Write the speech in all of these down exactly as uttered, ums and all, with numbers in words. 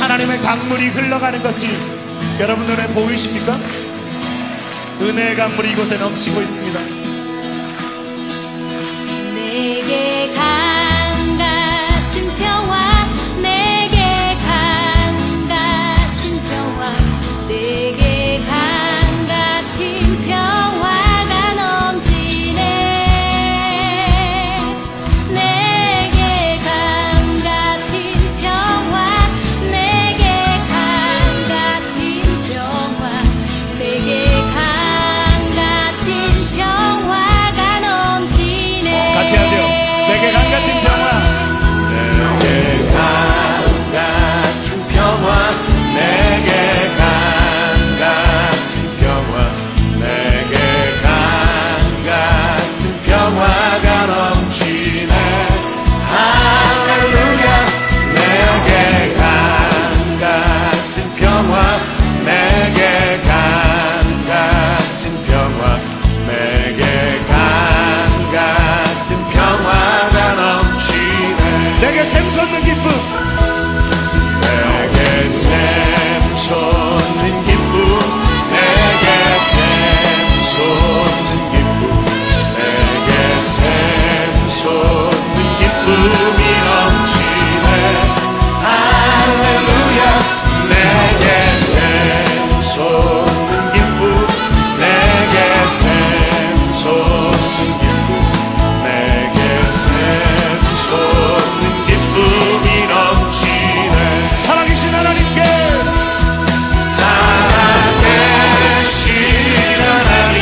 하나님의 강물이 흘러가는 것이 여러분 눈에 보이십니까? 은혜의 강물이 이곳에 넘치고 있습니다. 내게 강 같은 평화, 내게 강 같은 평화, 내게 강 같은 평화가 넘치네. 내게 강 같은 평화, 내게 강 같은 평화, 내게 강 같은 평화가 넘치네. 같이 하죠. 내게 강 같은 평화, 내게 강 같은 평화, 내게 강 같은 평화, 내게 강 같은 평화가 넘치네. 할렐루야. 내게 강 같은 평화, 내게 강 같은 평화, 내게 강 같은 평화가 넘치네. 내게 샘솟는 기쁨, 내게 샘솟는 기쁨, 내게 샘솟는 기쁨, 내게 샘솟는 기쁨이 넘치네. 할렐루야. 내게 샘솟는 기쁨, 내게 샘솟는 기쁨, 내게 샘솟는 기쁨이 넘치네. 살아계신 하나님께 살아계신 하나님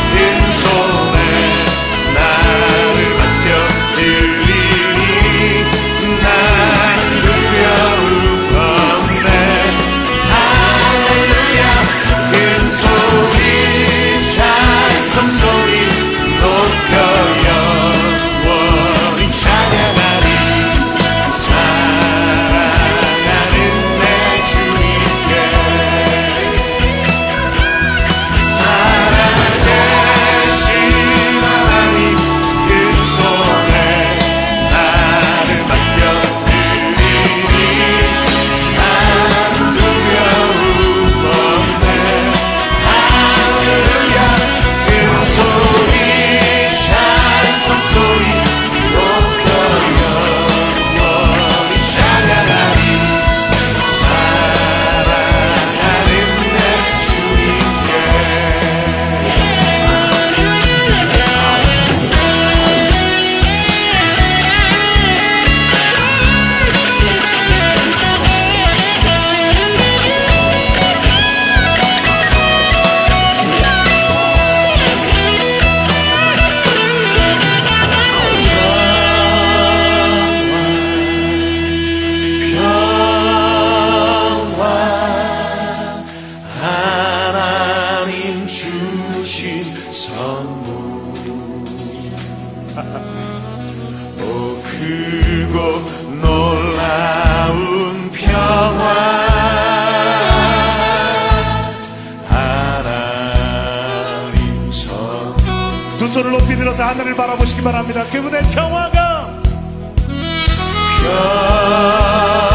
빈손에 나를 맡겨 드리니 나는 두려움 없네. 할렐루야. 큰 소리 찬송 소리 높여 영원히 찬양하리. 사랑하는 내 주님께 살아계신 하나님 큰 손에 나를 맡겨드리니 나는 두려움 없네. 할렐루야. 큰 소리 찬송 소리 높여 영원히 찬양하리. 사랑하는 내 주님께 평화 하나님 주신 선물. 오 크고 놀라운 평화 하나님 선물. 두 손을 높이 들어서 하늘을 바라보시기 바랍니다. 그분의 평화가 평화